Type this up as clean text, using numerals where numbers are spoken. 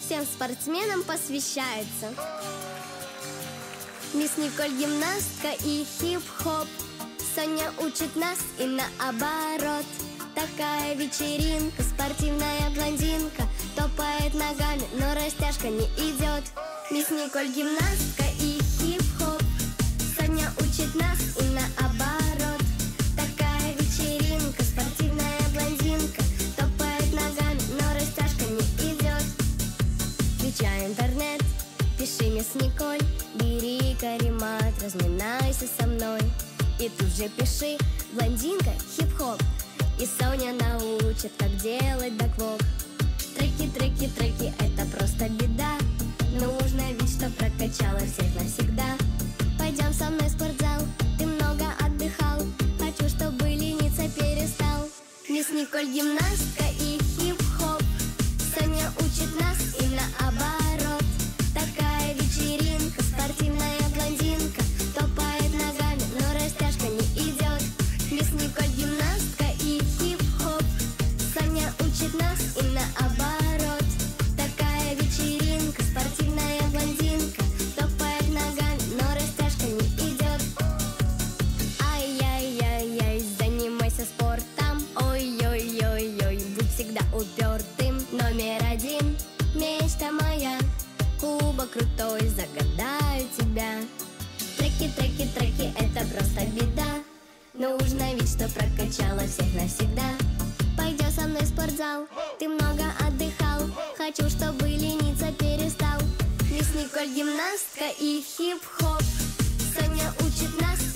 всем спортсменам посвящается. Мисс Николь гимнастка и хип-хоп, Соня учит нас и наоборот. Такая вечеринка, спортивная блондинка топает ногами, но растяжка не идет. Мисс Николь гимнастка и хип-хоп, Соня учит нас и наоборот. Такая вечеринка, спортивная блондинка топает ногами, но растяжка не идет. Включай интернет, пиши мисс Николь, бери каремат, разминайся со мной. И тут же пиши блондинка, хип-хоп, и Соня научит, как делать бэквок. Треки, треки, треки, это просто беда. Нужно ведь, что прокачала всех навсегда. Пойдем со мной в спортзал, ты много отдыхал, хочу, чтобы лениться перестал. Мисс Николь гимнастка и хип-хоп, Соня учит нас и наоборот. Такая вечеринка, спортивная блондинка топает ногами, но растяжка не идет. Мисс Николь гимнастка и хип-хоп, Соня учит нас и наоборот. Такая вечеринка, спортивная блондинка топает ногами, но растяжка не идет. Ай-яй-яй-яй, занимайся спортом. Ой-ой-ой-ой, будь всегда упертым. Номер один, мечта моя, кубок крутой, загадаю тебя. Треки, треки, треки, это просто беда. Нужно ведь, что прокачала всех навсегда. Пойдем со мной в спортзал, ты много отдыхал, хочу, чтобы лениться перестал. Мисс Николь гимнастка и хип-хоп, Соня учит нас